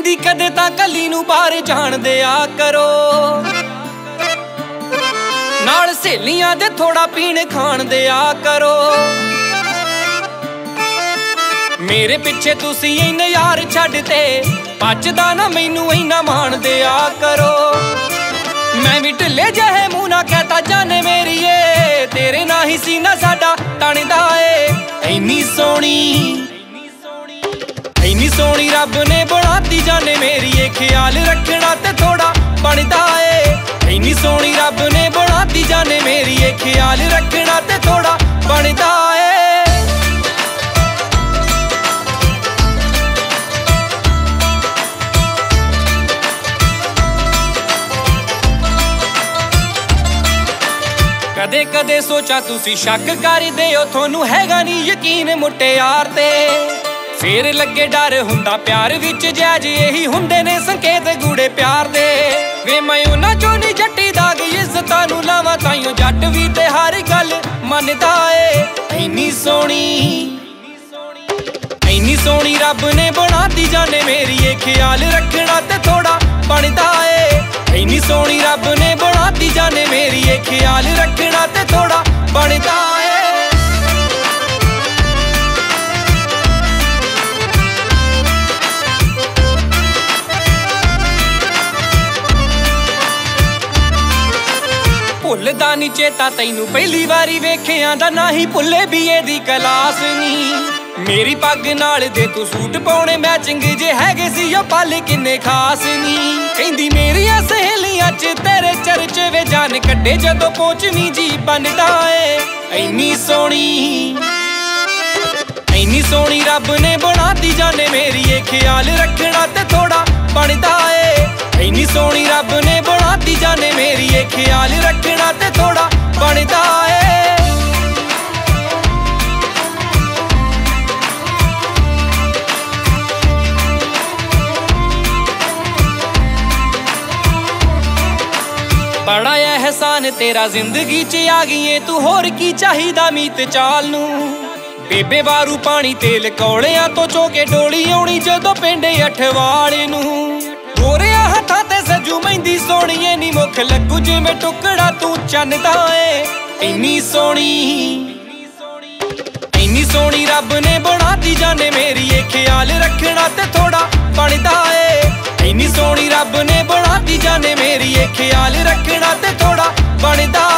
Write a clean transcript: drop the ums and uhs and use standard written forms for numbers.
कहंदी कदे तां कली नूं बाहर जाण दिया करो, नाल सहेलियां दे थोड़ा पीण खाण दिया करो। मेरे पिछे तुसी इन्ने यार छड्डते, बचदा ना मैनू इन्ना मान दिया करो। मैं भी ढिले जहे मूंह ना कहता जाने मेरीए, तेरे ना ही सीना साडा तणदा ए। इन्नी सोहनी रब ने बनाती जाने मेरीए, ख्याल रखना ते थोड़ा बनदा ए। इन्नी सोहनी रब ने बनाती जाने मेरीए, ख्याल रखना ते थोड़ा बनदा ए। कदे कदे सोचा तुसी शक कर दे हो, थोनू हैगा नी यकीन मुटियार ते। फिर लगे डर हुंदा प्यार विच जैज, यही हुंदे ने संकेत गूढ़े प्यार दे। वे मैं उन्हां चों नी जट्टी दाग इज्जतां नूं लावां, ताइयों जट भी ते हर गल मनदा ए। इन्नी सोहनी रब ने बनाती जाने मेरीए, ख्याल रखना ते थोड़ा बनदा ए। इन्नी सोहनी रब ने बनाती जाने मेरीए, ख्याल रखना ते थोड़ा बनदा ए। भुलदा नी चेता तैनू पहली वारी वेखिया दा, ना ही भुले बीए दी क्लास नी। मेरी पग नाल दे तू सूट पाउणे मैचिंग जे हैगे सी, ओ पल किन्ने खास नी। कहंदी मेरियां सहेलियां च तेरे चर्चे वे, जान कड्डे जदों पहुंचवी जी बनदा ए। इन्नी सोहनी रब ने बनाती जाने मेरीए, ख्याल रखना ते थोड़ा बनदा ए। इन्नी सोहनी रब ने बनाती जाने मेरीए, ख्याल रखना ते थोड़ा बनदा ए। बड़ा एहसान तेरा जिंदगी च आ गई, तू होर की चाहिदा मीत चाल नू। बेबे बारू पानी तेल कौलियां तो चोके डोली आउणी जदों पिंड अठवाले नू। गोरिया हत्थां ते सजू मेहंदी सोहणीए नी, मुख लगू जिवें टुकड़ा तू चन्नदा ए। इन्नी सोहनी रब ने बनाती जाने मेरीए, ख्याल रखना ते थोड़ा बनदा ए। इन्नी सोहनी रब ने बनाती जाने मेरीए, ख्याल रखना ते थोड़ा बनदा